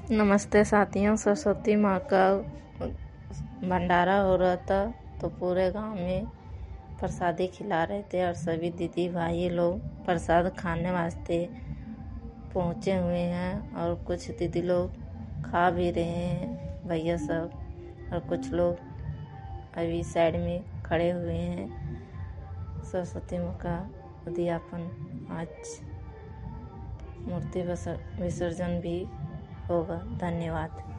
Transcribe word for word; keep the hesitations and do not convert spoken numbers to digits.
नमस्ते साथियों, सरस्वती माँ का भंडारा हो रहा था तो पूरे गांव में प्रसादी खिला रहे थे और सभी दीदी भाई लोग प्रसाद खाने वास्ते पहुँचे हुए हैं और कुछ दीदी लोग खा भी रहे हैं, भैया सब, और कुछ लोग अभी साइड में खड़े हुए हैं। सरस्वती माँ का उद्यापन आज मूर्ति विसर्जन भी होगा। धन्यवाद।